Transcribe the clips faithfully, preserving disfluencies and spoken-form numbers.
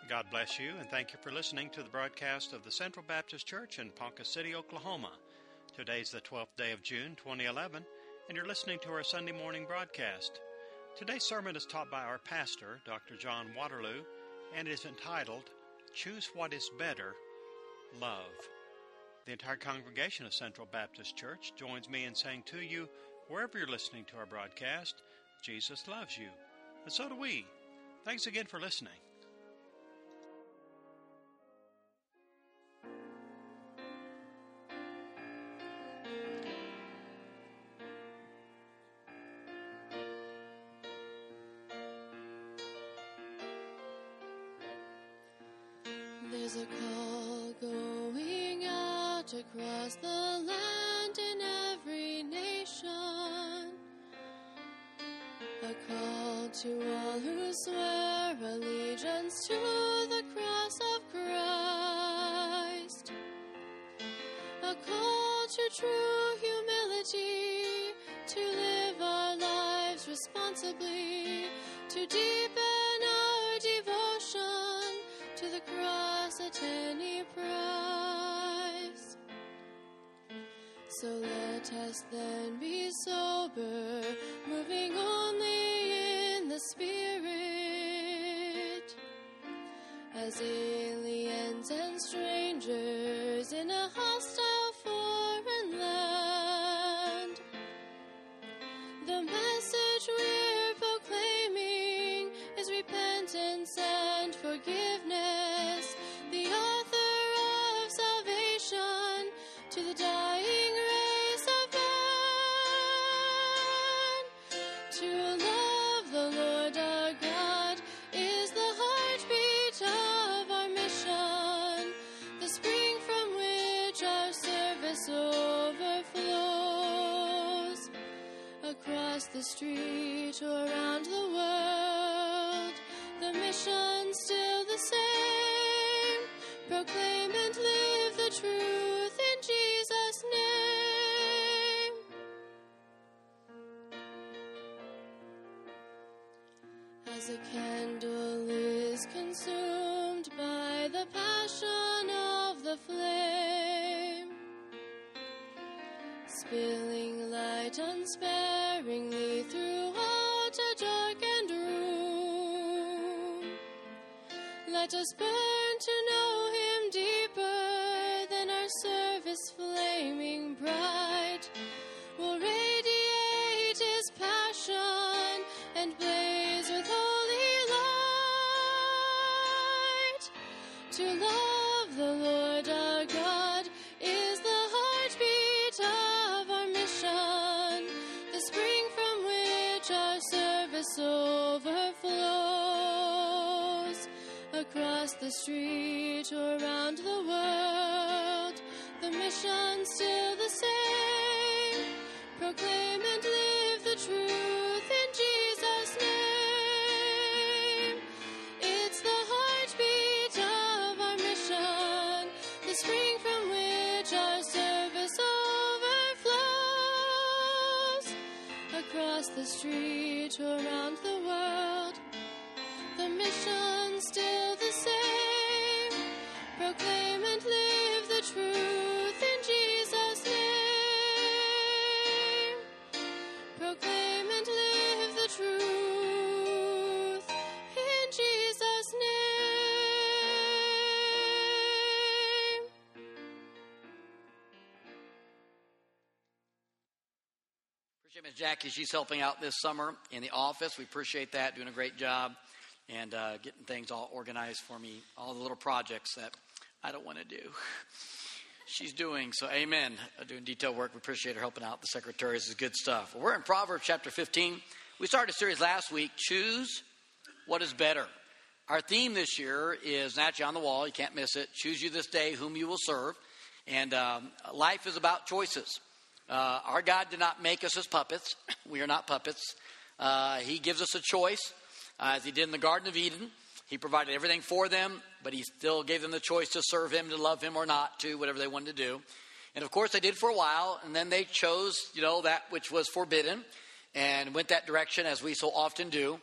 God bless you, and thank you for listening to the broadcast of the Central Baptist Church in Ponca City, Oklahoma. Today's the twelfth day of June, twenty eleven, and you're listening to our Sunday morning broadcast. Today's sermon is taught by our pastor, Doctor John Waterloo, and is entitled, Choose What is Better, Love. The entire congregation of Central Baptist Church joins me in saying to you, wherever you're listening to our broadcast, Jesus loves you, and so do we. Thanks again for listening. There's a call going out across the land in every nation, a call to all who swear allegiance to the cross of Christ, a call to true humility, to live our lives responsibly, to deepen our devotion to the cross at any price. So let us then be sober, moving only in the Spirit, as aliens and strangers in a hostile foreign land. The message we're proclaiming is repentance and forgiveness, the author of salvation to the dying race of man. To love the Lord our God is the heartbeat of our mission, the spring from which our service overflows. Across the street or around the world, the mission's still the same. Proclaim and live the truth in Jesus' name. As a candle is consumed by the passion of the flame, spilling light unsparingly throughout a darkened room, let us burn to know Him deeper than our service flaming bright will radiate His passion and blaze with holy light. To love the Lord our God is the heartbeat of our mission, the spring from which our service overflows. Across the street or around the world, the mission's still the same. Proclaim and live the truth in Jesus' name. It's the heartbeat of our mission, the spring from which our service overflows. Across the street or around the world, the mission's still the same. Proclaim and live the truth in Jesus' name. Proclaim and live the truth in Jesus' name. Appreciate Miss Jackie. She's helping out this summer in the office. We appreciate that, doing a great job and uh, getting things all organized for me, all the little projects that I don't want to do. She's doing, so amen, uh, doing detail work. We appreciate her helping out the secretaries. This is good stuff. Well, we're in Proverbs chapter fifteen. We started a series last week, Choose What is Better. Our theme this year is, actually on the wall, you can't miss it, Choose You This Day Whom You Will Serve. And um, life is about choices. Uh, our God did not make us as puppets. We are not puppets. Uh, he gives us a choice. Uh, as he did in the Garden of Eden, he provided everything for them, but he still gave them the choice to serve him, to love him or not, to whatever they wanted to do. And of course they did for a while, and then they chose, you know, that which was forbidden and went that direction, as we so often do.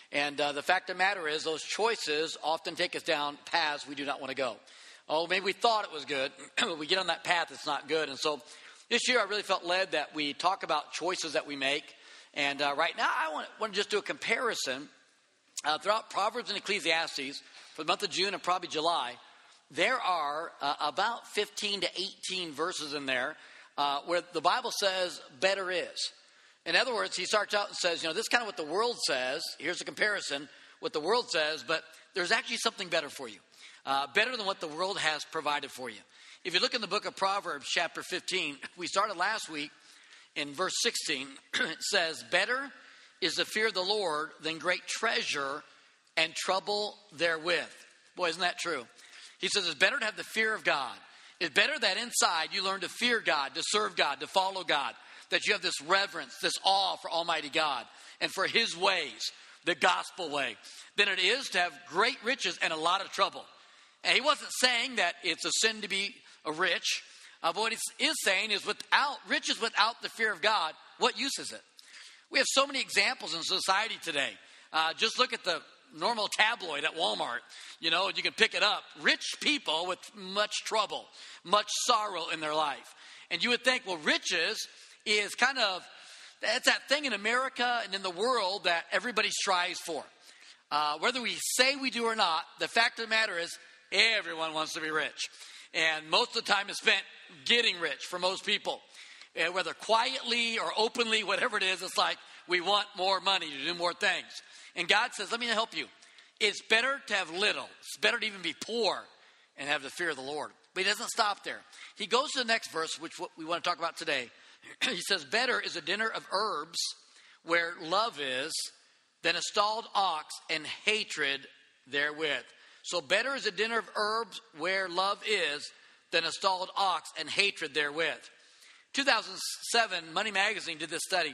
And uh, the fact of the matter is those choices often take us down paths we do not want to go. Oh, maybe we thought it was good, but we get on that path, it's not good. And so this year I really felt led that we talk about choices that we make. And uh, right now I want, want to just do a comparison. Uh, throughout Proverbs and Ecclesiastes, for the month of June and probably July, there are uh, about fifteen to eighteen verses in there uh, where the Bible says better is. In other words, he starts out and says, you know, this is kind of what the world says. Here's a comparison, what the world says, but there's actually something better for you. Uh, better than what the world has provided for you. If you look in the book of Proverbs, chapter fifteen, we started last week in verse sixteen. It says, better is the fear of the Lord than great treasure and trouble therewith. Boy, isn't that true? He says it's better to have the fear of God. It's better that inside you learn to fear God, to serve God, to follow God, that you have this reverence, this awe for Almighty God and for His ways, the gospel way, than it is to have great riches and a lot of trouble. And he wasn't saying that it's a sin to be a rich. Uh, but what he is saying is without riches, without the fear of God, what use is it? We have so many examples in society today. Uh, just look at the normal tabloid at Walmart. You know, you can pick it up. Rich people with much trouble, much sorrow in their life. And you would think, well, riches is kind of, that's that thing in America and in the world that everybody strives for. Uh, whether we say we do or not, the fact of the matter is everyone wants to be rich. And most of the time is spent getting rich for most people. And whether quietly or openly, whatever it is, it's like we want more money to do more things. And God says, let me help you. It's better to have little. It's better to even be poor and have the fear of the Lord. But he doesn't stop there. He goes to the next verse, which we want to talk about today. He says, better is a dinner of herbs where love is than a stalled ox and hatred therewith. So better is a dinner of herbs where love is than a stalled ox and hatred therewith. two thousand seven, Money Magazine did this study.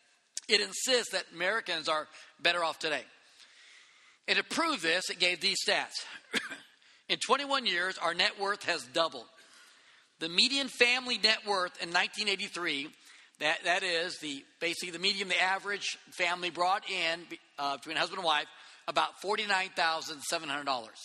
It insists that Americans are better off today. And to prove this, it gave these stats. In twenty-one years, our net worth has doubled. The median family net worth in nineteen eighty-three, that, that is the basically the median, the average family brought in uh, between husband and wife, about forty-nine thousand seven hundred dollars.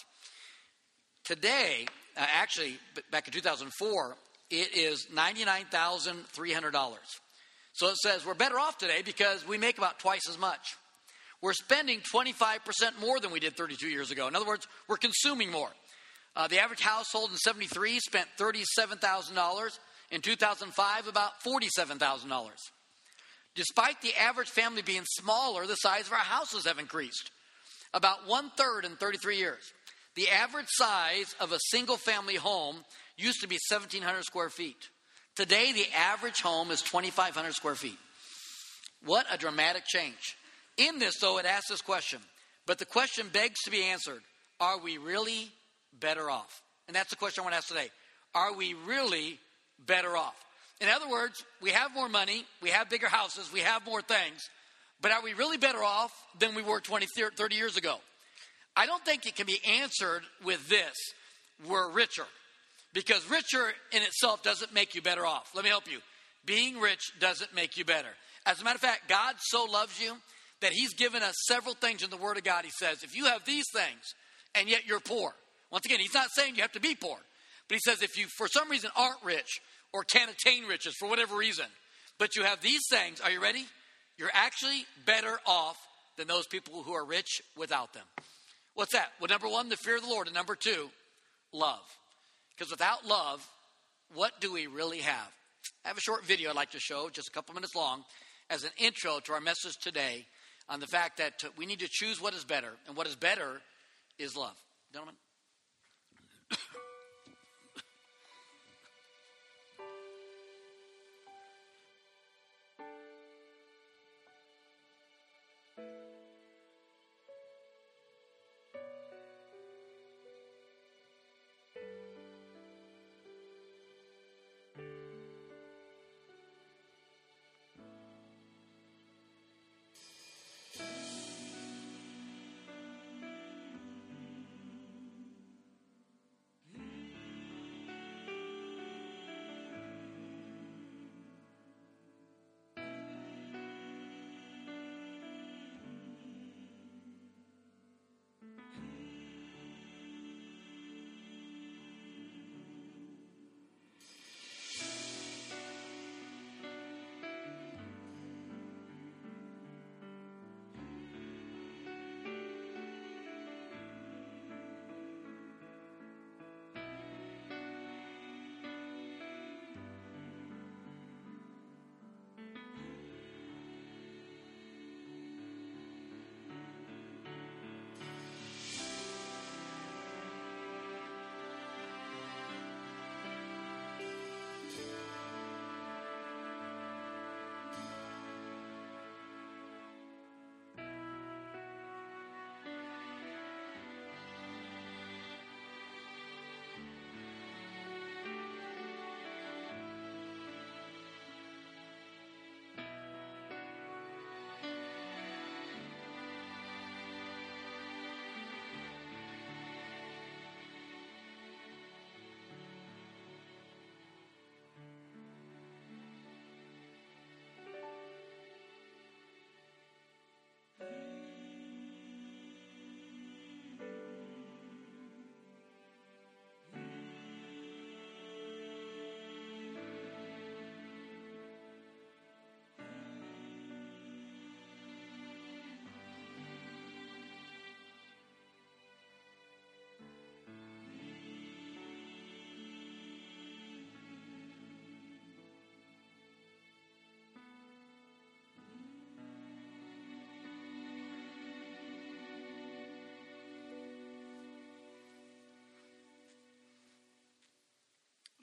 Today, uh, actually, back in two thousand four, it is ninety-nine thousand three hundred dollars. So it says we're better off today because we make about twice as much. We're spending twenty-five percent more than we did thirty-two years ago. In other words, we're consuming more. Uh, the average household in seventy-three spent thirty-seven thousand dollars. In two thousand five, about forty-seven thousand dollars. Despite the average family being smaller, the size of our houses have increased. About one-third in thirty-three years. The average size of a single-family home used to be seventeen hundred square feet. Today, the average home is twenty-five hundred square feet. What a dramatic change. In this, though, it asks this question. But the question begs to be answered. Are we really better off? And that's the question I want to ask today. Are we really better off? In other words, we have more money, we have bigger houses, we have more things, but are we really better off than we were twenty, thirty years ago? I don't think it can be answered with this. We're richer. Because richer in itself doesn't make you better off. Let me help you. Being rich doesn't make you better. As a matter of fact, God so loves you that He's given us several things in the Word of God. He says, if you have these things and yet you're poor. Once again, He's not saying you have to be poor. But He says if you for some reason aren't rich or can't attain riches for whatever reason, but you have these things, are you ready? You're actually better off than those people who are rich without them. What's that? Well, number one, the fear of the Lord. And number two, love. Because without love, what do we really have? I have a short video I'd like to show, just a couple minutes long, as an intro to our message today on the fact that we need to choose what is better. And what is better is love. Gentlemen.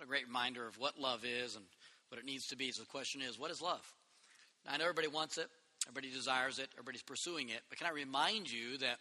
great reminder of what love is and what it needs to be. So the question is, what is love? Now, I know everybody wants it. Everybody desires it. Everybody's pursuing it. But can I remind you that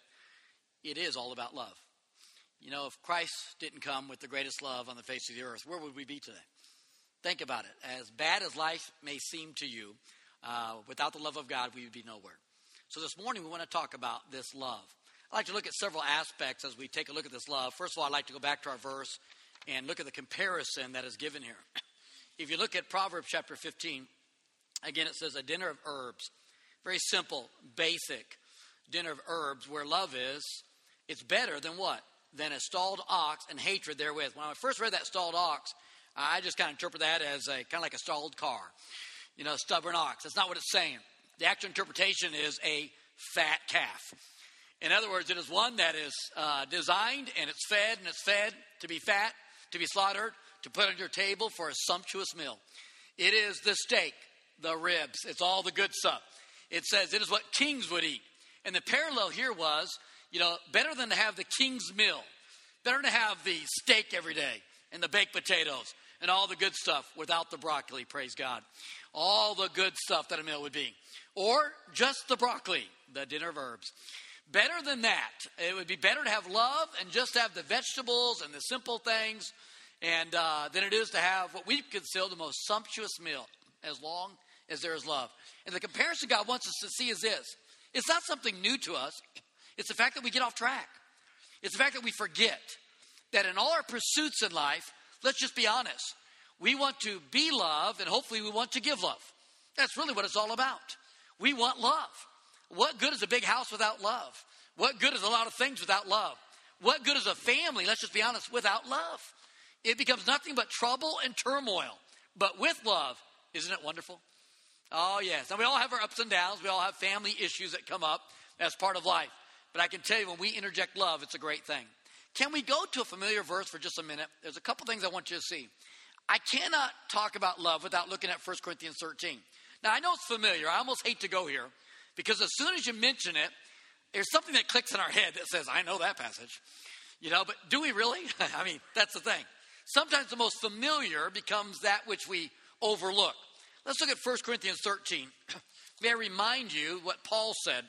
it is all about love? You know, if Christ didn't come with the greatest love on the face of the earth, where would we be today? Think about it. As bad as life may seem to you, uh, without the love of God, we would be nowhere. So this morning we want to talk about this love. I'd like to look at several aspects as we take a look at this love. First of all, I'd like to go back to our verse and look at the comparison that is given here. If you look at Proverbs chapter fifteen, again it says a dinner of herbs. Very simple, basic dinner of herbs where love is. It's better than what? Than a stalled ox and hatred therewith. When I first read that stalled ox, I just kind of interpret that as a kind of like a stalled car. You know, stubborn ox. That's not what it's saying. The actual interpretation is a fat calf. In other words, it is one that is uh, designed and it's fed and it's fed to be fat, to be slaughtered, to put on your table for a sumptuous meal. It is the steak, the ribs. It's all the good stuff. It says it is what kings would eat. And the parallel here was, you know, better than to have the king's meal. Better to have the steak every day and the baked potatoes and all the good stuff without the broccoli, praise God. All the good stuff that a meal would be. Or just the broccoli, the dinner of herbs. Better than that. It would be better to have love and just have the vegetables and the simple things and uh, than it is to have what we consider the most sumptuous meal as long as there is love. And the comparison God wants us to see is this. It's not something new to us. It's the fact that we get off track. It's the fact that we forget that in all our pursuits in life, let's just be honest. We want to be loved, and hopefully we want to give love. That's really what it's all about. We want love. What good is a big house without love? What good is a lot of things without love? What good is a family, let's just be honest, without love? It becomes nothing but trouble and turmoil. But with love, isn't it wonderful? Oh, yes. Now, we all have our ups and downs. We all have family issues that come up. That's part of life. But I can tell you, when we interject love, it's a great thing. Can we go to a familiar verse for just a minute? There's a couple things I want you to see. I cannot talk about love without looking at First Corinthians thirteen. Now, I know it's familiar. I almost hate to go here because as soon as you mention it, there's something that clicks in our head that says, I know that passage. You know, but do we really? I mean, that's the thing. Sometimes the most familiar becomes that which we overlook. Let's look at First Corinthians thirteen. May I remind you what Paul said?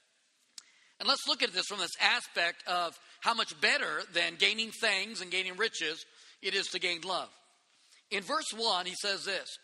And let's look at this from this aspect of how much better than gaining things and gaining riches it is to gain love. In verse one, he says this.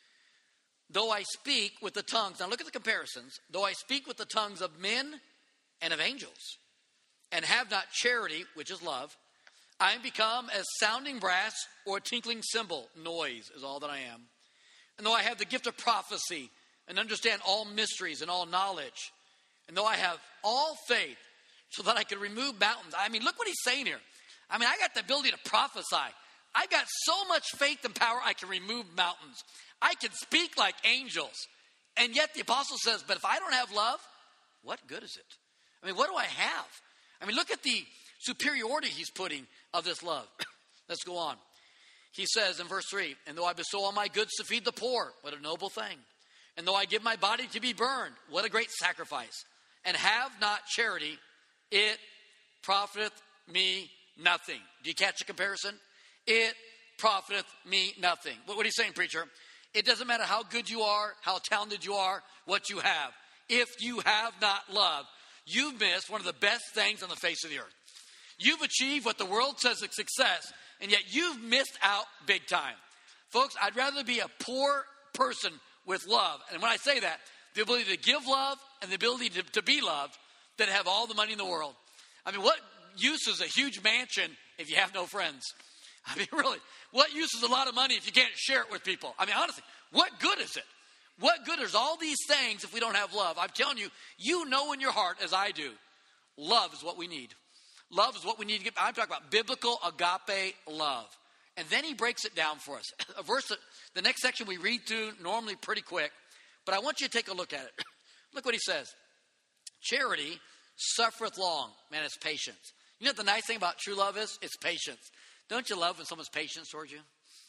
Though I speak with the tongues, now look at the comparisons. Though I speak with the tongues of men and of angels, and have not charity, which is love, I am become as sounding brass or a tinkling cymbal. Noise is all that I am. And though I have the gift of prophecy and understand all mysteries and all knowledge, and though I have all faith so that I could remove mountains. I mean, look what he's saying here. I mean, I got the ability to prophesy. I got so much faith and power I can remove mountains. I can speak like angels. And yet the apostle says, but if I don't have love, what good is it? I mean, what do I have? I mean, look at the superiority he's putting of this love. Let's go on. He says in verse three, and though I bestow all my goods to feed the poor, what a noble thing. And though I give my body to be burned, what a great sacrifice. And have not charity, it profiteth me nothing. Do you catch the comparison? It profiteth me nothing. What are you saying, preacher? It doesn't matter how good you are, how talented you are, what you have. If you have not love, you've missed one of the best things on the face of the earth. You've achieved what the world says is success, and yet you've missed out big time. Folks, I'd rather be a poor person with love. And when I say that, the ability to give love and the ability to, to be loved than have all the money in the world. I mean, what use is a huge mansion if you have no friends? I mean, really, what use is a lot of money if you can't share it with people? I mean, honestly, what good is it? What good is all these things if we don't have love? I'm telling you, you know in your heart, as I do, love is what we need. Love is what we need to get. I'm talking about biblical agape love. And then he breaks it down for us. A verse, that, the next section we read through normally pretty quick, but I want you to take a look at it. Look what he says. Charity suffereth long. Man, it's patience. You know what the nice thing about true love is? It's patience. Don't you love when someone's patient towards you?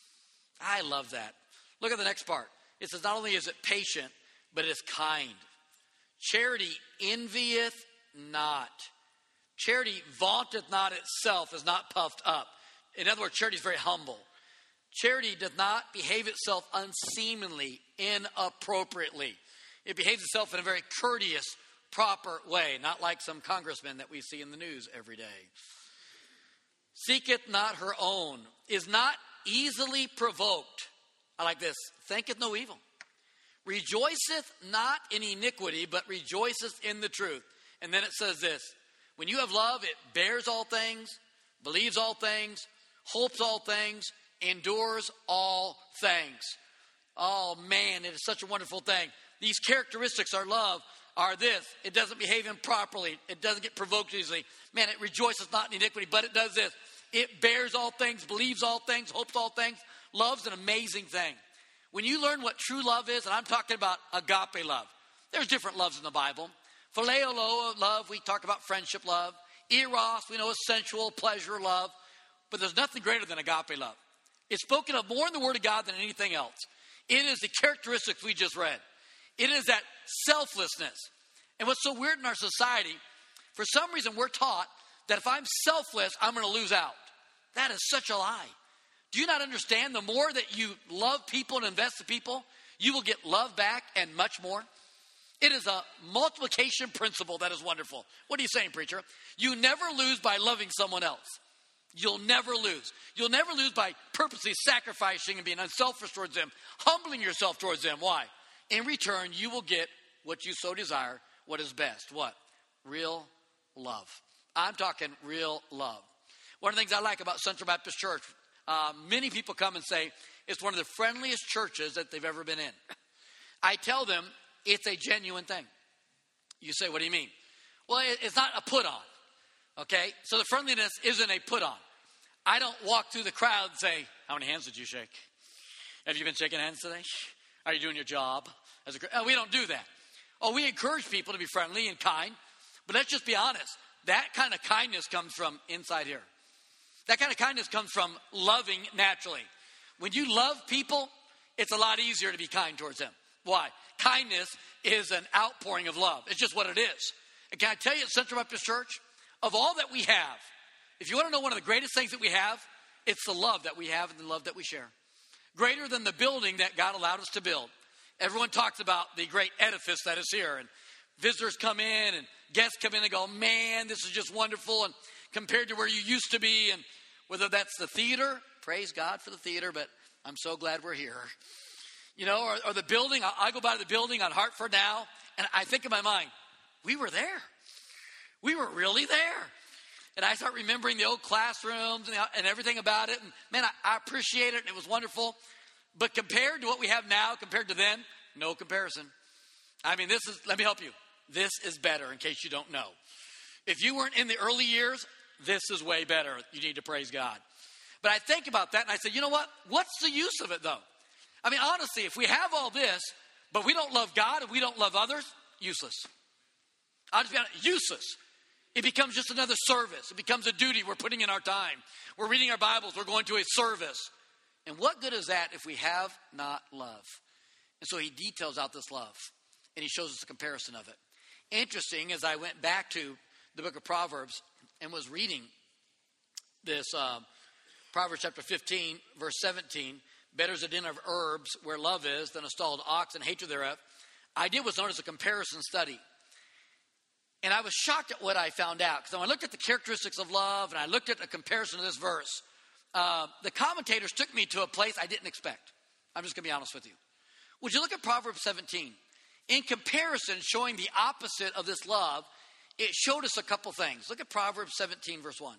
I love that. Look at the next part. It says not only is it patient, but it is kind. Charity envieth not. Charity vaunteth not itself, is not puffed up. In other words, charity is very humble. Charity does not behave itself unseemly, inappropriately. It behaves itself in a very courteous, proper way, not like some congressman that we see in the news every day. Seeketh not her own, is not easily provoked. I like this. Thinketh no evil. Rejoiceth not in iniquity, but rejoiceth in the truth. And then it says this. When you have love, it bears all things, believes all things, hopes all things, endures all things. Oh man, it is such a wonderful thing. These characteristics are love are this. It doesn't behave improperly. It doesn't get provoked easily. Man, it rejoices not in iniquity, but it does this. It bears all things, believes all things, hopes all things. Love's an amazing thing. When you learn what true love is, and I'm talking about agape love. There's different loves in the Bible. Phileo love, we talk about friendship love. Eros, we know is sensual, pleasure love. But there's nothing greater than agape love. It's spoken of more in the Word of God than anything else. It is the characteristics we just read. It is that selflessness. And what's so weird in our society, for some reason we're taught that if I'm selfless, I'm going to lose out. That is such a lie. Do you not understand? The more that you love people and invest in people, you will get love back and much more. It is a multiplication principle that is wonderful. What are you saying, preacher? You never lose by loving someone else. You'll never lose. You'll never lose by purposely sacrificing and being unselfish towards them, humbling yourself towards them. Why? In return, you will get what you so desire, what is best. What? Real love. I'm talking real love. One of the things I like about Central Baptist Church, uh, many people come and say it's one of the friendliest churches that they've ever been in. I tell them it's a genuine thing. You say, what do you mean? Well, it, it's not a put on. Okay? So the friendliness isn't a put on. I don't walk through the crowd and say, how many hands did you shake? Have you been shaking hands today? Are you doing your job? As a, oh, we don't do that. Oh, we encourage people to be friendly and kind. But let's just be honest. That kind of kindness comes from inside here. That kind of kindness comes from loving naturally. When you love people, it's a lot easier to be kind towards them. Why? Kindness is an outpouring of love. It's just what it is. And can I tell you at Central Baptist Church, of all that we have, if you want to know one of the greatest things that we have, it's the love that we have and the love that we share. Greater than the building that God allowed us to build. Everyone talks about the great edifice that is here. And visitors come in and guests come in and go, man, this is just wonderful. And compared to where you used to be, and whether that's the theater, praise God for the theater, but I'm so glad we're here. You know, or, or the building, I, I go by the building on Hartford now, and I think in my mind, we were there. We were really there. And I start remembering the old classrooms and, the, and everything about it. And man, I, I appreciate it, and it was wonderful. But compared to what we have now, compared to then, no comparison. I mean, this is, let me help you. This is better, in case you don't know. If you weren't in the early years, this is way better. You need to praise God. But I think about that, and I say, you know what? What's the use of it, though? I mean, honestly, if we have all this, but we don't love God and we don't love others, useless. I'll just be honest, useless. It becomes just another service. It becomes a duty we're putting in our time. We're reading our Bibles. We're going to a service. And what good is that if we have not love? And so he details out this love. And he shows us a comparison of it. Interesting, as I went back to the book of Proverbs and was reading this, uh, Proverbs chapter fifteen, verse seventeen, better is a den of herbs where love is than a stalled ox and hatred thereof. I did what's known as a comparison study. And I was shocked at what I found out. Because when I looked at the characteristics of love and I looked at a comparison of this verse, uh, the commentators took me to a place I didn't expect. I'm just going to be honest with you. Would you look at Proverbs seventeen? In comparison, showing the opposite of this love, it showed us a couple things. Look at Proverbs seventeen, verse one.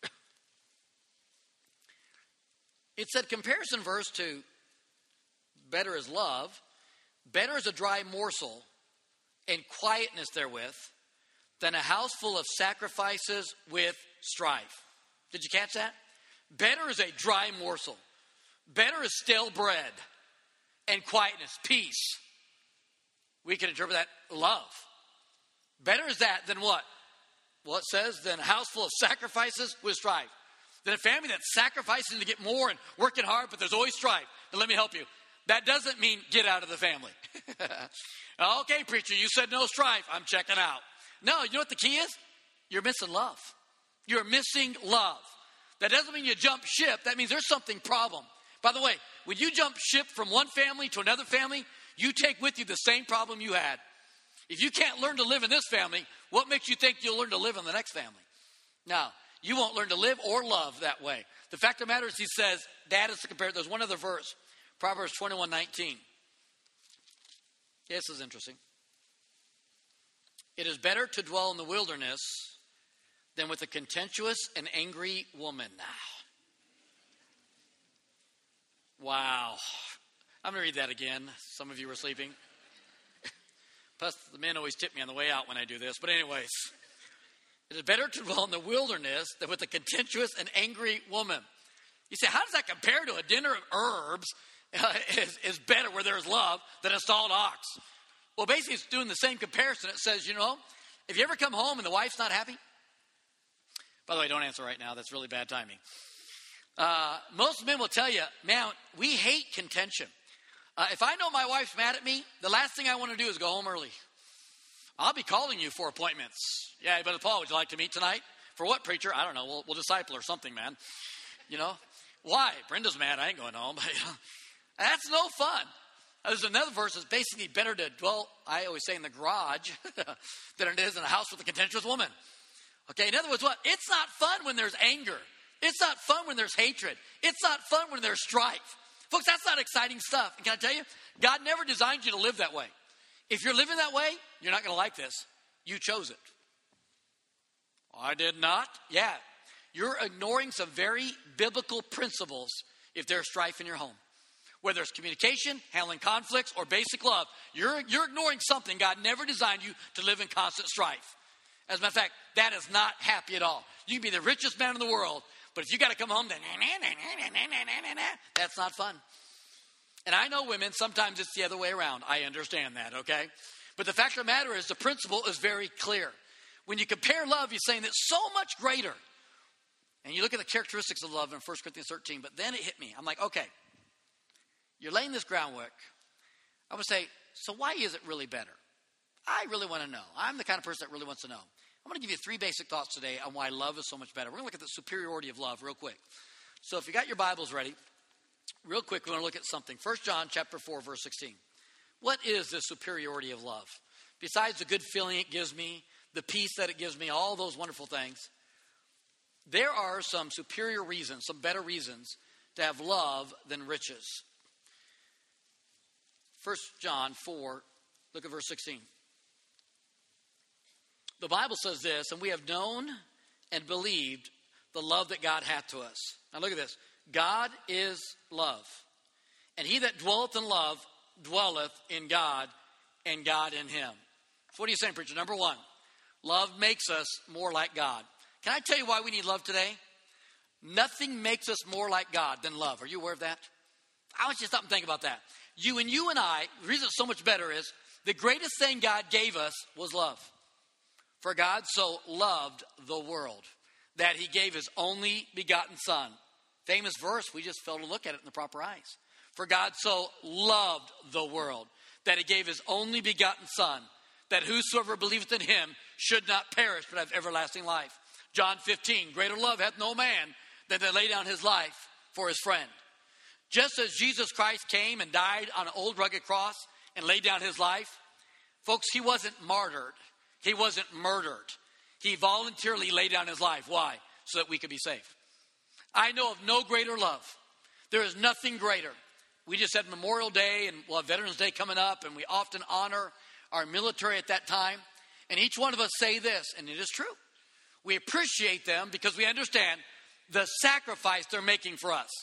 It said, comparison verse to better is love, better is a dry morsel and quietness therewith than a house full of sacrifices with strife. Did you catch that? Better is a dry morsel. Better is stale bread and quietness, peace. We can interpret that love. Better is that than what? Well, it says, than a house full of sacrifices with strife. Than a family that's sacrificing to get more and working hard, but there's always strife. Now, let me help you. That doesn't mean get out of the family. Okay, preacher, you said no strife. I'm checking out. No, you know what the key is? You're missing love. You're missing love. That doesn't mean you jump ship. That means there's something problem. By the way, when you jump ship from one family to another family, you take with you the same problem you had. If you can't learn to live in this family, what makes you think you'll learn to live in the next family? Now, you won't learn to live or love that way. The fact of the matter is, he says, that is to compare. There's one other verse, Proverbs twenty-one nineteen. This is interesting. It is better to dwell in the wilderness than with a contentious and angry woman. Wow. I'm going to read that again. Some of you were sleeping. Plus, the men always tip me on the way out when I do this. But anyways, it is better to dwell in the wilderness than with a contentious and angry woman. You say, how does that compare to a dinner of herbs uh, is, is better where there's love than a stalled ox? Well, basically, it's doing the same comparison. It says, you know, if you ever come home and the wife's not happy. By the way, don't answer right now. That's really bad timing. Uh, most men will tell you, man, we hate contention. Uh, if I know my wife's mad at me, the last thing I want to do is go home early. I'll be calling you for appointments. Yeah, Brother Paul, would you like to meet tonight? For what, preacher? I don't know. We'll, we'll disciple or something, man. You know? Why? Brenda's mad. I ain't going home. That's no fun. There's another verse that's basically better to dwell, I always say, in the garage than it is in a house with a contentious woman. Okay, in other words, what? It's not fun when there's anger. It's not fun when there's hatred. It's not fun when there's strife. Folks, that's not exciting stuff. And can I tell you, God never designed you to live that way. If you're living that way, you're not going to like this. You chose it. I did not. Yeah. You're ignoring some very biblical principles if there's strife in your home. Whether it's communication, handling conflicts, or basic love, you're, you're ignoring something. God never designed you to live in constant strife. As a matter of fact, that is not happy at all. You can be the richest man in the world, but if you got to come home, then that's not fun. And I know women, sometimes it's the other way around. I understand that, okay? But the fact of the matter is, the principle is very clear. When you compare love, you're saying that's so much greater. And you look at the characteristics of love in First Corinthians thirteen, but then it hit me. I'm like, okay, you're laying this groundwork. I would say, so why is it really better? I really want to know. I'm the kind of person that really wants to know. I'm going to give you three basic thoughts today on why love is so much better. We're going to look at the superiority of love real quick. So if you got your Bibles ready, real quick, we're going to look at something. First John chapter four, verse sixteen. What is the superiority of love? Besides the good feeling it gives me, the peace that it gives me, all those wonderful things, there are some superior reasons, some better reasons to have love than riches. First John four, look at verse sixteen. The Bible says this, and we have known and believed the love that God hath to us. Now look at this. God is love. And he that dwelleth in love dwelleth in God, and God in him. So what are you saying, preacher? Number one, love makes us more like God. Can I tell you why we need love today? Nothing makes us more like God than love. Are you aware of that? I want you to stop and think about that. You and you and I, the reason it's so much better is the greatest thing God gave us was love. For God so loved the world that he gave his only begotten son. Famous verse, we just failed to look at it in the proper eyes. For God so loved the world that he gave his only begotten son, that whosoever believeth in him should not perish but have everlasting life. John fifteen, greater love hath no man than to lay down his life for his friend. Just as Jesus Christ came and died on an old rugged cross and laid down his life, folks, he wasn't martyred. He wasn't murdered. He voluntarily laid down his life. Why? So that we could be saved. I know of no greater love. There is nothing greater. We just had Memorial Day and we'll have Veterans Day coming up, and we often honor our military at that time. And each one of us say this, and it is true. We appreciate them because we understand the sacrifice they're making for us.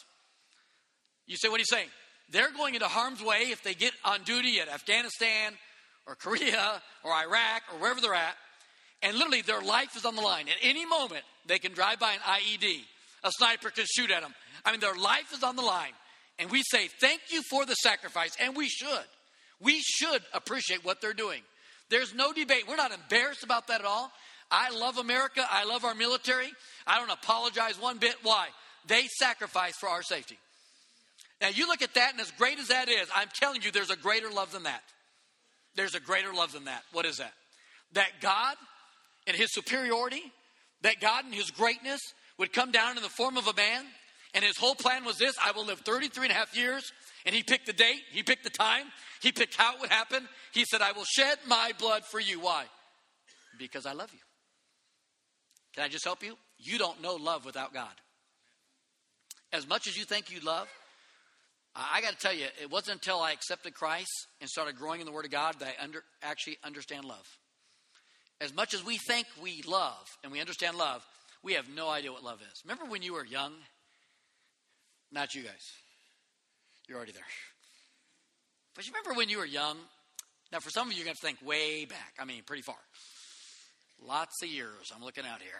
You say, what are you saying? They're going into harm's way if they get on duty at Afghanistan or Korea or Iraq or wherever they're at. And literally their life is on the line. At any moment, they can drive by an I E D. A sniper can shoot at them. I mean, their life is on the line. And we say, thank you for the sacrifice. And we should. We should appreciate what they're doing. There's no debate. We're not embarrassed about that at all. I love America. I love our military. I don't apologize one bit. Why? They sacrifice for our safety. Now, you look at that, and as great as that is, I'm telling you, there's a greater love than that. There's a greater love than that. What is that? That God, in his superiority, that God in his greatness would come down in the form of a man. And his whole plan was this: I will live thirty-three and a half years. And he picked the date. He picked the time. He picked how it would happen. He said, I will shed my blood for you. Why? Because I love you. Can I just help you? You don't know love without God. As much as you think you love, I got to tell you, it wasn't until I accepted Christ and started growing in the Word of God that I under, actually understand love. As much as we think we love and we understand love, we have no idea what love is. Remember when you were young? Not you guys. You're already there. But you remember when you were young? Now, for some of you, you're going to think way back. I mean, pretty far. Lots of years I'm looking out here.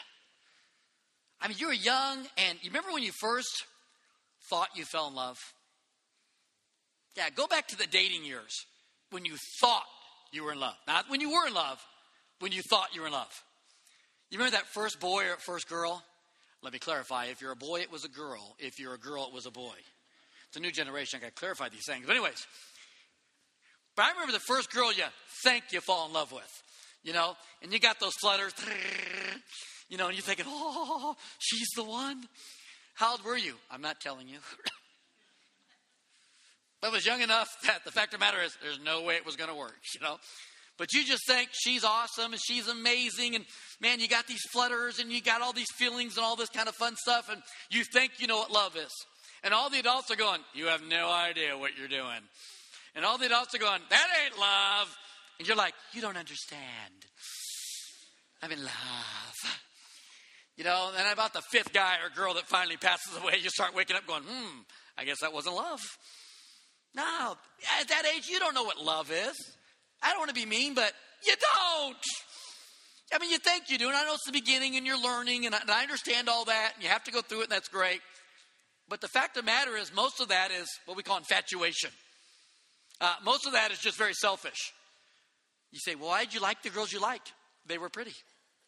I mean, you were young, and you remember when you first thought you fell in love? Yeah, go back to the dating years when you thought you were in love. Not when you were in love, when you thought you were in love. You remember that first boy or first girl? Let me clarify. If you're a boy, it was a girl. If you're a girl, it was a boy. It's a new generation. I got to clarify these things. But anyways, but I remember the first girl you think you fall in love with, you know, and you got those flutters, you know, and you're thinking, oh, she's the one. How old were you? I'm not telling you. But I was young enough that the fact of the matter is there's no way it was going to work, you know. But you just think she's awesome and she's amazing. And, man, you got these flutters and you got all these feelings and all this kind of fun stuff. And you think you know what love is. And all the adults are going, you have no idea what you're doing. And all the adults are going, that ain't love. And you're like, you don't understand. I'm in love. You know, and about the fifth guy or girl that finally passes away, you start waking up going, hmm, I guess that wasn't love. No, at that age, you don't know what love is. I don't want to be mean, but you don't. I mean, you think you do. And I know it's the beginning and you're learning, and I, and I understand all that. And you have to go through it, and that's great. But the fact of the matter is, most of that is what we call infatuation. Uh, most of that is just very selfish. You say, well, why did you like the girls you liked? They were pretty.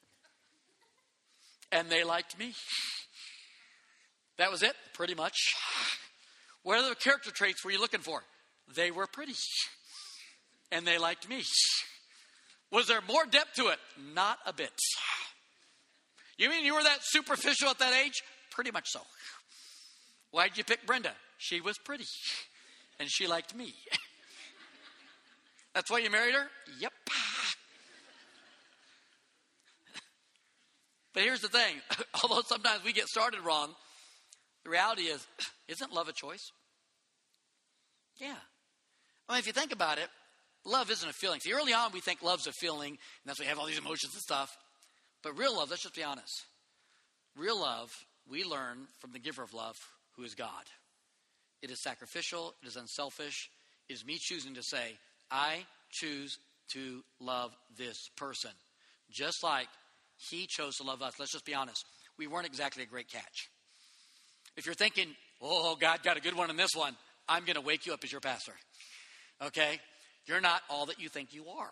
And they liked me. That was it, pretty much. What other character traits were you looking for? They were pretty. And they liked me. Was there more depth to it? Not a bit. You mean you were that superficial at that age? Pretty much so. Why did you pick Brenda? She was pretty. And she liked me. That's why you married her? Yep. But here's the thing. Although sometimes we get started wrong, the reality is, isn't love a choice? Yeah. I mean, if you think about it, love isn't a feeling. See, early on we think love's a feeling, and that's why we have all these emotions and stuff. But real love, let's just be honest. Real love, we learn from the giver of love, who is God. It is sacrificial. It is unselfish. It is me choosing to say, I choose to love this person. Just like he chose to love us. Let's just be honest. We weren't exactly a great catch. If you're thinking, oh, God got a good one in this one, I'm going to wake you up as your pastor. Okay? You're not all that you think you are.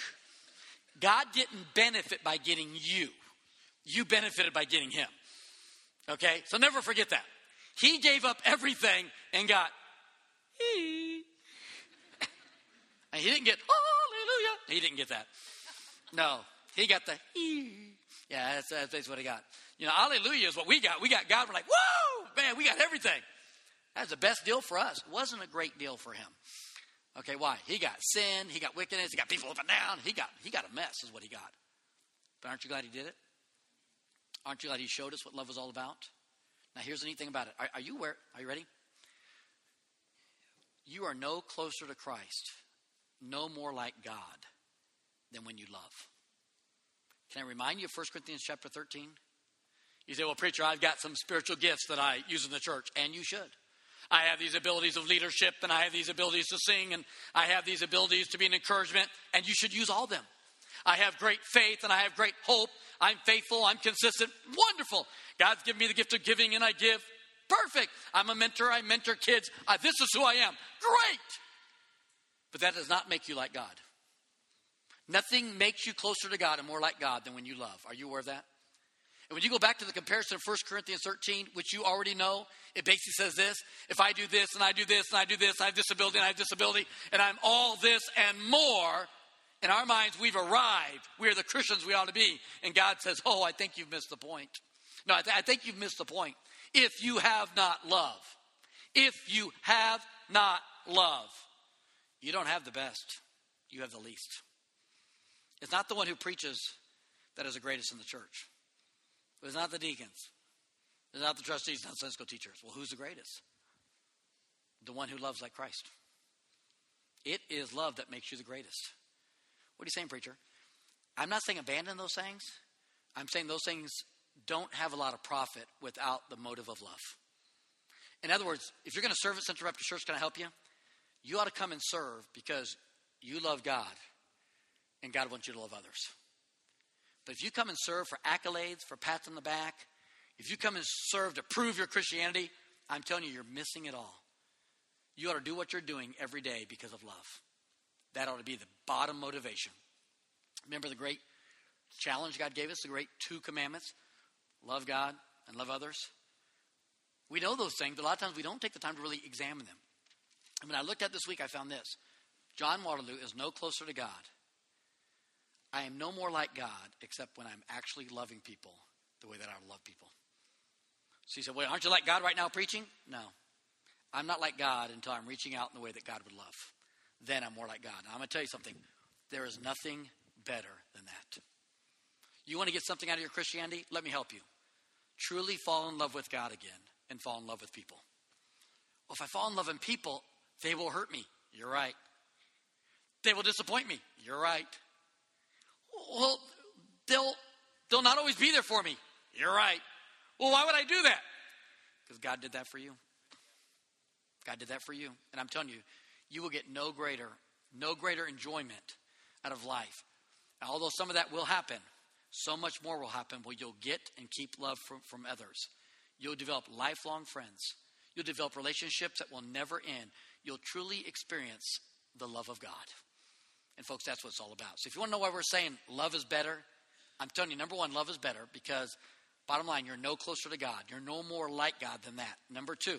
God didn't benefit by getting you. You benefited by getting him. Okay? So never forget that. He gave up everything and got he. And he didn't get hallelujah. He didn't get that. No. He got the he. Yeah, that's, that's basically what he got. You know, hallelujah is what we got. We got God. We're like, whoa, man, we got everything. That's the best deal for us. It wasn't a great deal for him. Okay, why? He got sin. He got wickedness. He got people up and down. He got, he got a mess is what he got. But aren't you glad he did it? Aren't you glad he showed us what love was all about? Now, here's the neat thing about it. Are, are you aware? Are you ready? You are no closer to Christ, no more like God than when you love. Can I remind you of First Corinthians chapter thirteen? You say, well, preacher, I've got some spiritual gifts that I use in the church, and you should. I have these abilities of leadership, and I have these abilities to sing, and I have these abilities to be an encouragement, and you should use all of them. I have great faith, and I have great hope. I'm faithful. I'm consistent. Wonderful. God's given me the gift of giving, and I give. Perfect. I'm a mentor. I mentor kids. Uh, this is who I am. Great. But that does not make you like God. Nothing makes you closer to God and more like God than when you love. Are you aware of that? And when you go back to the comparison of First Corinthians thirteen, which you already know, it basically says this. If I do this, and I do this, and I do this, I have disability, and I have disability, and I'm all this and more, in our minds, we've arrived. We are the Christians we ought to be. And God says, oh, I think you've missed the point. No, I, th- I think you've missed the point. if you have not love. If you have not love, you don't have the best. You have the least. It's not the one who preaches that is the greatest in the church. It's not the deacons. It's not the trustees, not Sunday school teachers. Well, who's the greatest? The one who loves like Christ. It is love that makes you the greatest. What are you saying, preacher? I'm not saying abandon those things. I'm saying those things don't have a lot of profit without the motive of love. In other words, if you're going to serve at Central Baptist Church, can I help you? You ought to come and serve because you love God and God wants you to love others. But if you come and serve for accolades, for pats on the back, if you come and serve to prove your Christianity, I'm telling you, you're missing it all. You ought to do what you're doing every day because of love. That ought to be the bottom motivation. Remember the great challenge God gave us, the great two commandments? Love God and love others. We know those things, but a lot of times we don't take the time to really examine them. And when I looked at this week, I found this. John Waterloo is no closer to God. I am no more like God except when I'm actually loving people the way that I love people. So you said, well, aren't you like God right now preaching? No. I'm not like God until I'm reaching out in the way that God would love. Then I'm more like God. Now, I'm going to tell you something. There is nothing better than that. You want to get something out of your Christianity? Let me help you. Truly fall in love with God again and fall in love with people. Well, if I fall in love with people, they will hurt me. You're right. They will disappoint me. You're right. Well, they'll, they'll not always be there for me. You're right. Well, why would I do that? Because God did that for you. God did that for you. And I'm telling you, you will get no greater, no greater enjoyment out of life. Now, although some of that will happen, so much more will happen where you'll get and keep love from, from others. You'll develop lifelong friends. You'll develop relationships that will never end. You'll truly experience the love of God. And folks, that's what it's all about. So if you want to know why we're saying love is better, I'm telling you, number one, love is better because bottom line, you're no closer to God. You're no more like God than that. Number two,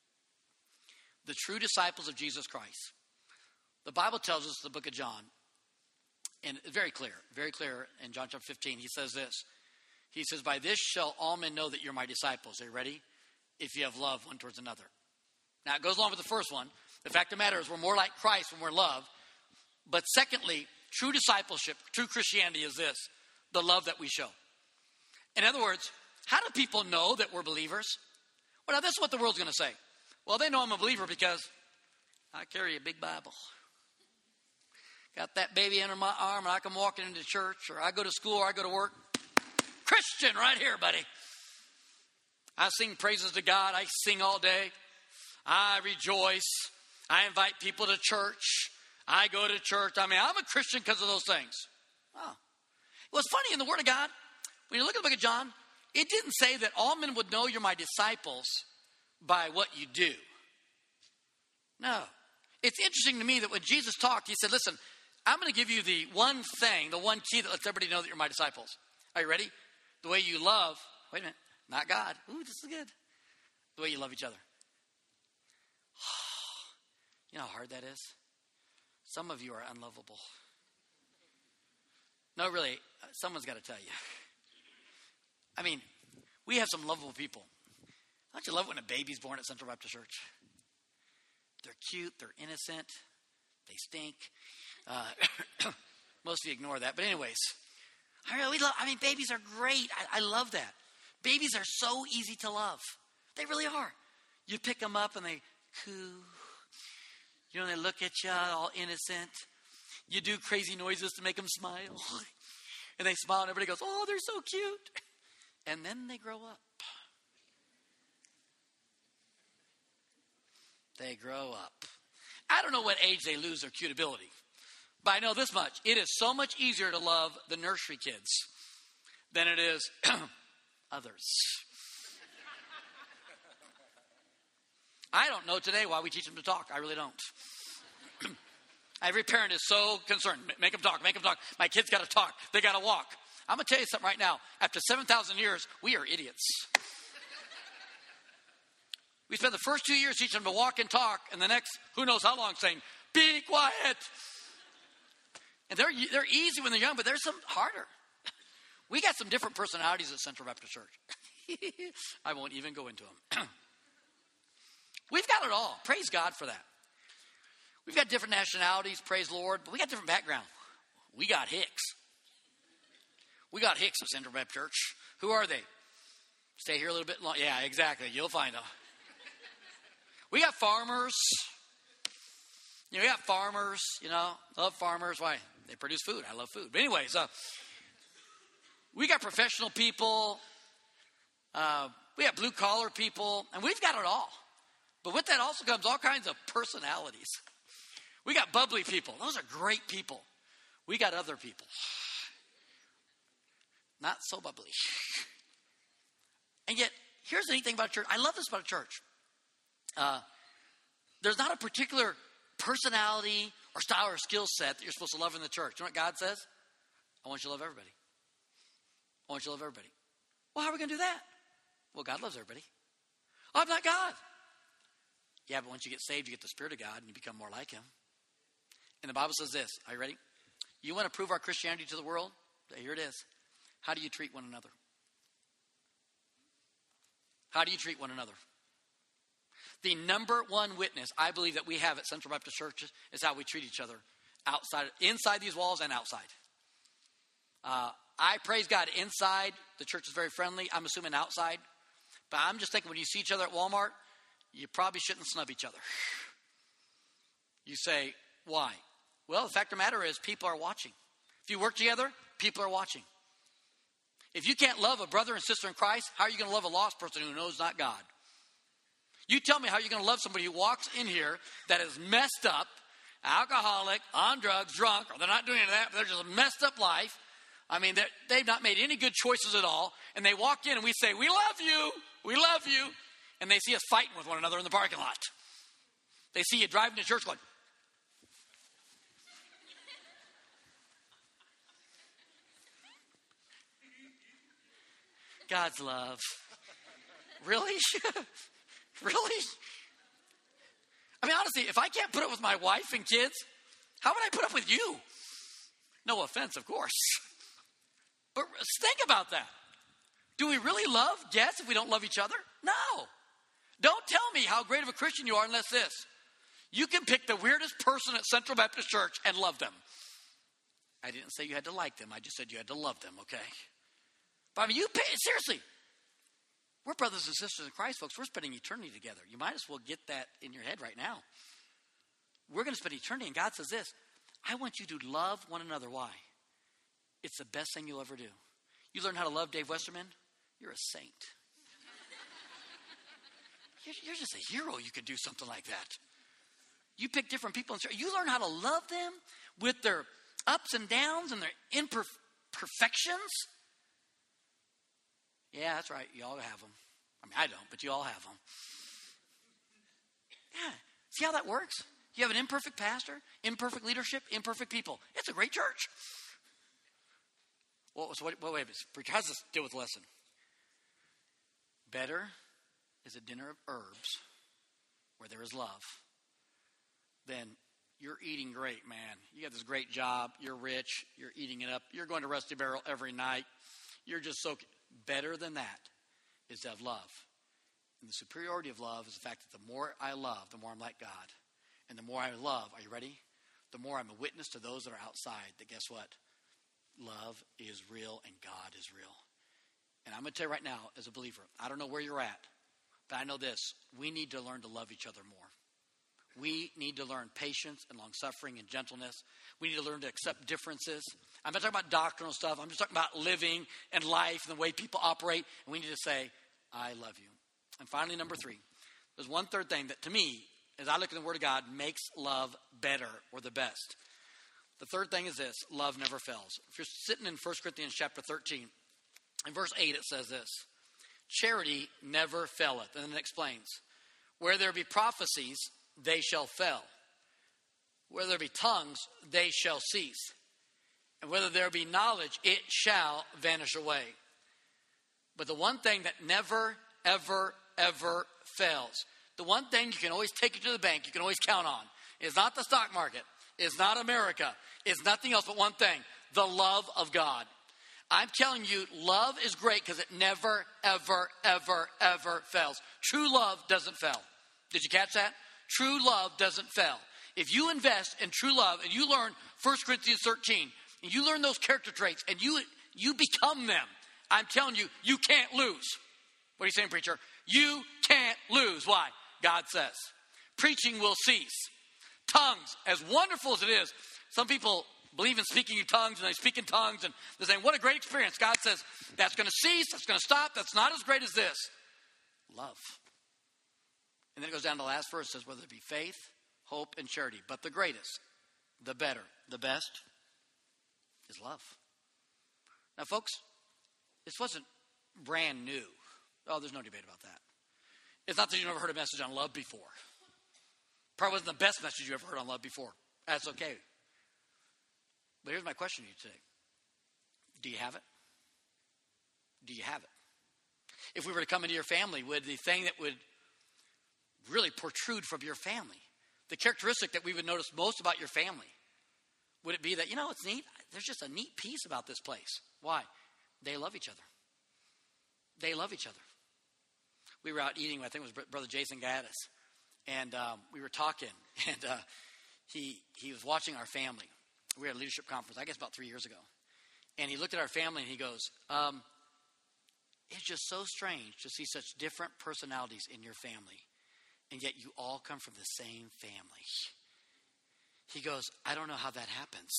the true disciples of Jesus Christ. The Bible tells us in the book of John, and it's very clear, very clear in John chapter fifteen, he says this. He says, by this shall all men know that you're my disciples. Are you ready? If you have love one towards another. Now, it goes along with the first one. The fact of the matter is we're more like Christ when we're loved. But secondly, true discipleship, true Christianity is this, the love that we show. In other words, how do people know that we're believers? Well, now this is what the world's going to say. Well, they know I'm a believer because I carry a big Bible. Got that baby under my arm and I come walking into church, or I go to school or I go to work. Christian right here, buddy. I sing praises to God. I sing all day. I rejoice. I invite people to church. I go to church. I mean, I'm a Christian because of those things. Oh. Well, it's funny in the Word of God, when you look at the book of John, it didn't say that all men would know you're my disciples by what you do. No. It's interesting to me that when Jesus talked, he said, listen, I'm going to give you the one thing, the one key that lets everybody know that you're my disciples. Are you ready? The way you love, wait a minute, not God. Ooh, this is good. The way you love each other. You know how hard that is? Some of you are unlovable. No, really, someone's got to tell you. I mean, we have some lovable people. Don't you love it when a baby's born at Central Baptist Church? They're cute, they're innocent, they stink. Uh, most of you ignore that. But anyways, I really love, I mean, babies are great. I, I love that. Babies are so easy to love. They really are. You pick them up and they coo. You know, they look at you all innocent. You do crazy noises to make them smile. And they smile and everybody goes, oh, they're so cute. And then they grow up. They grow up. I don't know what age they lose their cute ability. But I know this much. It is so much easier to love the nursery kids than it is others. I don't know today why we teach them to talk. I really don't. Every parent is so concerned. Make them talk, make them talk. My kids got to talk. They got to walk. I'm going to tell you something right now. After seven thousand years, we are idiots. We spent the first two years teaching them to walk and talk, and the next, who knows how long, saying, be quiet. And they're, they're easy when they're young, but there's some harder. We got some different personalities at Central Baptist Church. I won't even go into them. We've got it all. Praise God for that. We've got different nationalities, praise the Lord, but we got different background. We got Hicks. We got Hicks of Central Baptist Church. Who are they? Stay here a little bit long. Yeah, exactly. You'll find them. We got farmers. You know, we got farmers, you know. Love farmers. Why? They produce food. I love food. But anyways, uh, we got professional people. Uh, we got blue-collar people. And we've got it all. But with that also comes all kinds of personalities. We got bubbly people. Those are great people. We got other people. Not so bubbly. And yet, here's the neat thing about church. I love this about a church. Uh, there's not a particular personality or style or skill set that you're supposed to love in the church. You know what God says? I want you to love everybody. I want you to love everybody. Well, how are we going to do that? Well, God loves everybody. Oh, I'm not God. Yeah, but once you get saved, you get the Spirit of God and you become more like Him. And the Bible says this. Are you ready? You want to prove our Christianity to the world? Here it is. How do you treat one another? How do you treat one another? The number one witness I believe that we have at Central Baptist Church is how we treat each other outside, inside these walls and outside. Uh, I praise God inside. The church is very friendly. I'm assuming outside. But I'm just thinking when you see each other at Walmart, you probably shouldn't snub each other. You say, why? Well, the fact of the matter is people are watching. If you work together, people are watching. If you can't love a brother and sister in Christ, how are you going to love a lost person who knows not God? You tell me how you're going to love somebody who walks in here that is messed up, alcoholic, on drugs, drunk, or they're not doing any of that, but they're just a messed up life. I mean, they've not made any good choices at all. And they walk in and we say, we love you, we love you. And they see us fighting with one another in the parking lot. They see you driving to church going, God's love. Really? Really? I mean, honestly, if I can't put up with my wife and kids, how would I put up with you? No offense, of course. But think about that. Do we really love guests if we don't love each other? No. Don't tell me how great of a Christian you are unless this. You can pick the weirdest person at Central Baptist Church and love them. I didn't say you had to like them. I just said you had to love them, okay? But I mean, you pay, seriously. We're brothers and sisters in Christ, folks. We're spending eternity together. You might as well get that in your head right now. We're going to spend eternity, and God says this. I want you to love one another. Why? It's the best thing you'll ever do. You learn how to love Dave Westerman, you're a saint. You're, you're just a hero. You could do something like that. You pick different people. And you learn how to love them with their ups and downs and their imperfections. Yeah, that's right. You all have them. I mean, I don't, but you all have them. Yeah. See how that works? You have an imperfect pastor, imperfect leadership, imperfect people. It's a great church. What was what? Wait, wait, wait. How does this deal with the lesson? Better is a dinner of herbs where there is love than you're eating great, man. You got this great job. You're rich. You're eating it up. You're going to Rusty Barrel every night. You're just so better than that is to have love. And the superiority of love is the fact that the more I love, the more I'm like God. And the more I love, are you ready? The more I'm a witness to those that are outside that guess what? Love is real and God is real. And I'm going to tell you right now, as a believer, I don't know where you're at, but I know this. We need to learn to love each other more. We need to learn patience and long-suffering and gentleness. We need to learn to accept differences. I'm not talking about doctrinal stuff. I'm just talking about living and life and the way people operate. And we need to say, I love you. And finally, number three, there's one third thing that to me, as I look at the Word of God, makes love better or the best. The third thing is this, love never fails. If you're sitting in First Corinthians chapter thirteen, in verse eight it says this, charity never faileth. And then it explains, where there be prophecies, they shall fail. Where there be tongues, they shall cease. And whether there be knowledge, it shall vanish away. But the one thing that never, ever, ever fails, the one thing you can always take it to the bank, you can always count on, is not the stock market, is not America, is nothing else but one thing, the love of God. I'm telling you, love is great because it never, ever, ever, ever fails. True love doesn't fail. Did you catch that? True love doesn't fail. If you invest in true love and you learn First Corinthians thirteen, and you learn those character traits and you, you become them, I'm telling you, you can't lose. What are you saying, preacher? You can't lose. Why? God says. Preaching will cease. Tongues, as wonderful as it is, some people believe in speaking in tongues, and they speak in tongues, and they're saying, what a great experience. God says, that's going to cease, that's going to stop, that's not as great as this. Love. And then it goes down to the last verse, says, whether it be faith, hope, and charity. But the greatest, the better, the best is love. Now, folks, this wasn't brand new. Oh, there's no debate about that. It's not that you never heard a message on love before. Probably wasn't the best message you ever heard on love before. That's okay. But here's my question to you today. Do you have it? Do you have it? If we were to come into your family, would the thing that would really protrude from your family, the characteristic that we would notice most about your family, would it be that, you know, it's neat? There's just a neat piece about this place. Why? They love each other. They love each other. We were out eating, I think it was Brother Jason Gaddis, and um, we were talking, and uh, he he was watching our family. We were at a leadership conference, I guess about three years ago. And he looked at our family and he goes, um, it's just so strange to see such different personalities in your family. And yet you all come from the same family. He goes, I don't know how that happens.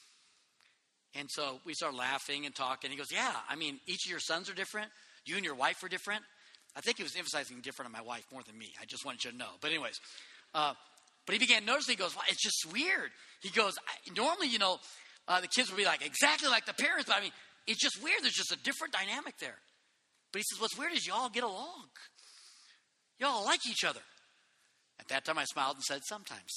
And so we started laughing and talking. He goes, yeah, I mean, each of your sons are different. You and your wife are different. I think he was emphasizing different on my wife more than me. I just wanted you to know. But anyways, uh, But he began noticing, he goes, well, it's just weird. He goes, I, normally, you know, uh, the kids would be like exactly like the parents, but I mean, it's just weird. There's just a different dynamic there. But he says, what's weird is you all get along. You all like each other. At that time, I smiled and said, sometimes.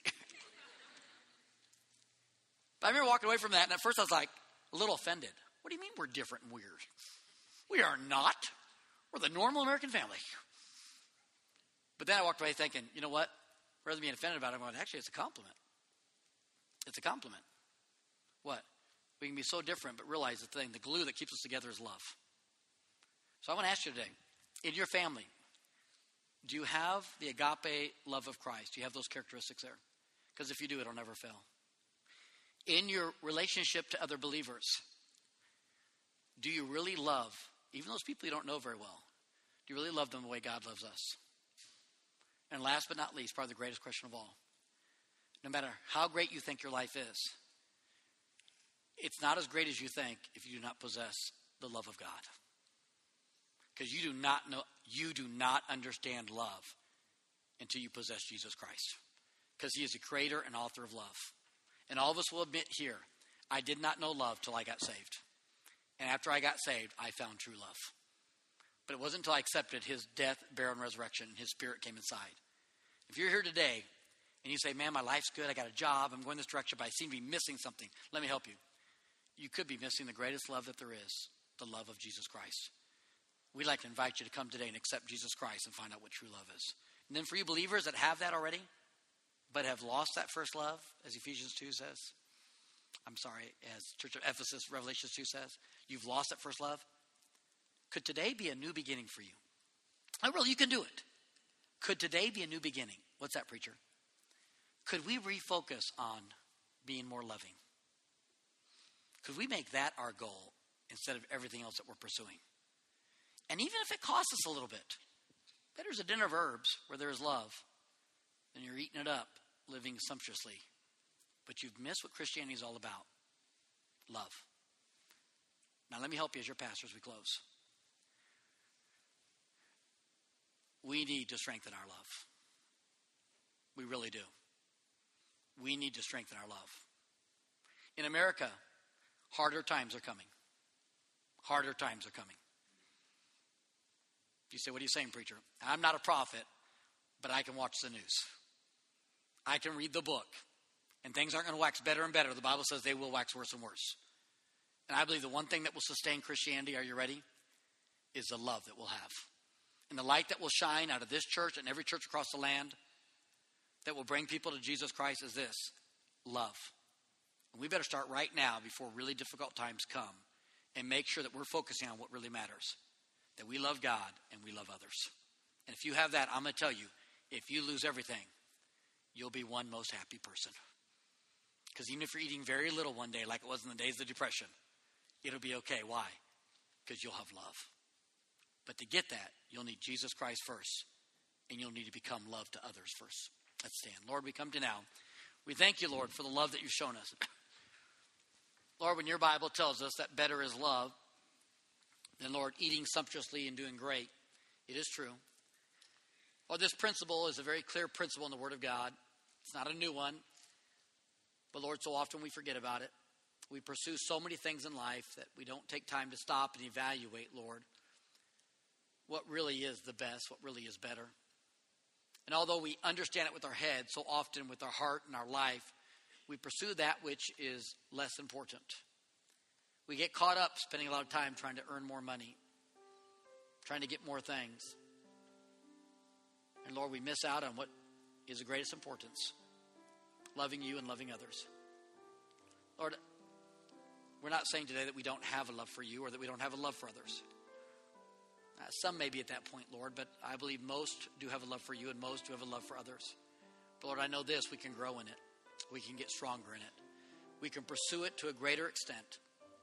But I remember walking away from that, and at first I was like a little offended. What do you mean we're different and weird? We are not. We're the normal American family. But then I walked away thinking, you know what? Rather than being offended about it, I'm going, actually, it's a compliment. It's a compliment. What? We can be so different, but realize the thing, the glue that keeps us together is love. So I want to ask you today, in your family, do you have the agape love of Christ? Do you have those characteristics there? Because if you do, it'll never fail. In your relationship to other believers, do you really love, even those people you don't know very well, do you really love them the way God loves us? And last but not least, probably the greatest question of all. No matter how great you think your life is, it's not as great as you think if you do not possess the love of God. Because you do not know, you do not understand love until you possess Jesus Christ. Because he is the creator and author of love. And all of us will admit here, I did not know love till I got saved. And after I got saved, I found true love. But it wasn't until I accepted his death, burial, and resurrection, and his spirit came inside. If you're here today and you say, man, my life's good, I got a job, I'm going this direction, but I seem to be missing something, let me help you. You could be missing the greatest love that there is, the love of Jesus Christ. We'd like to invite you to come today and accept Jesus Christ and find out what true love is. And then for you believers that have that already, but have lost that first love, as Ephesians two says, I'm sorry, as Church of Ephesus, Revelation two says, you've lost that first love. Could today be a new beginning for you? Oh, really, you can do it. Could today be a new beginning? What's that, preacher? Could we refocus on being more loving? Could we make that our goal instead of everything else that we're pursuing? And even if it costs us a little bit, better's a dinner of herbs where there is love than you're eating it up, living sumptuously. But you've missed what Christianity is all about. Love. Now let me help you as your pastor as we close. We need to strengthen our love. We really do. We need to strengthen our love. In America, harder times are coming. Harder times are coming. You say, what are you saying, preacher? I'm not a prophet, but I can watch the news. I can read the book. And things aren't going to wax better and better. The Bible says they will wax worse and worse. And I believe the one thing that will sustain Christianity, are you ready, is the love that we'll have. And the light that will shine out of this church and every church across the land that will bring people to Jesus Christ is this, love. And we better start right now before really difficult times come and make sure that we're focusing on what really matters, that we love God and we love others. And if you have that, I'm going to tell you, if you lose everything, you'll be one most happy person. Because even if you're eating very little one day, like it was in the days of the Depression, it'll be okay. Why? Because you'll have love. But to get that, you'll need Jesus Christ first, and you'll need to become love to others first. Let's stand. Lord, we come to now. We thank you, Lord, for the love that you've shown us. Lord, when your Bible tells us that better is love than, Lord, eating sumptuously and doing great, it is true. Lord, this principle is a very clear principle in the Word of God. It's not a new one. But, Lord, so often we forget about it. We pursue so many things in life that we don't take time to stop and evaluate, Lord, what really is the best, what really is better. And although we understand it with our head, so often with our heart and our life, we pursue that which is less important. We get caught up spending a lot of time trying to earn more money, trying to get more things. And Lord, we miss out on what is of greatest importance, loving you and loving others. Lord, we're not saying today that we don't have a love for you or that we don't have a love for others. Uh, some may be at that point, Lord, but I believe most do have a love for you and most do have a love for others. But Lord, I know this, we can grow in it. We can get stronger in it. We can pursue it to a greater extent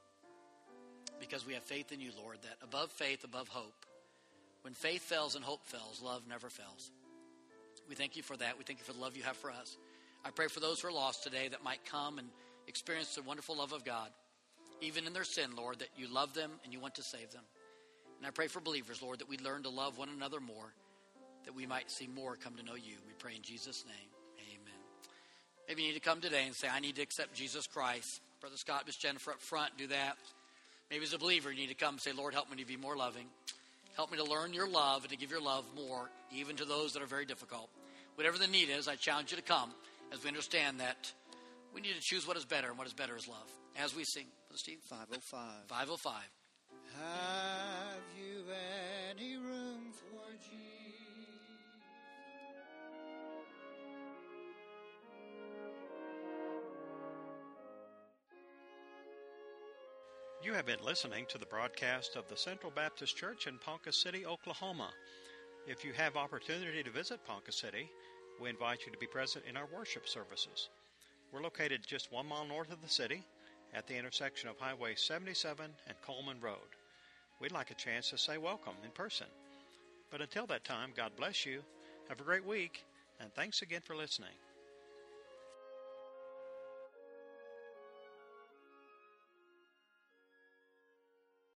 because we have faith in you, Lord, that above faith, above hope, when faith fails and hope fails, love never fails. We thank you for that. We thank you for the love you have for us. I pray for those who are lost today that might come and experience the wonderful love of God, even in their sin, Lord, that you love them and you want to save them. And I pray for believers, Lord, that we learn to love one another more, that we might see more come to know you. We pray in Jesus' name. Amen. Maybe you need to come today and say, I need to accept Jesus Christ. Brother Scott, Miss Jennifer up front, do that. Maybe as a believer, you need to come and say, Lord, help me to be more loving. Help me to learn your love and to give your love more, even to those that are very difficult. Whatever the need is, I challenge you to come as we understand that we need to choose what is better, and what is better is love. As we sing, Brother Steve. five oh five. five oh five. Have you any room for Jesus? You have been listening to the broadcast of the Central Baptist Church in Ponca City, Oklahoma. If you have opportunity to visit Ponca City, we invite you to be present in our worship services. We're located just one mile north of the city at the intersection of Highway seventy-seven and Coleman Road. We'd like a chance to say welcome in person. But until that time, God bless you. Have a great week, and thanks again for listening.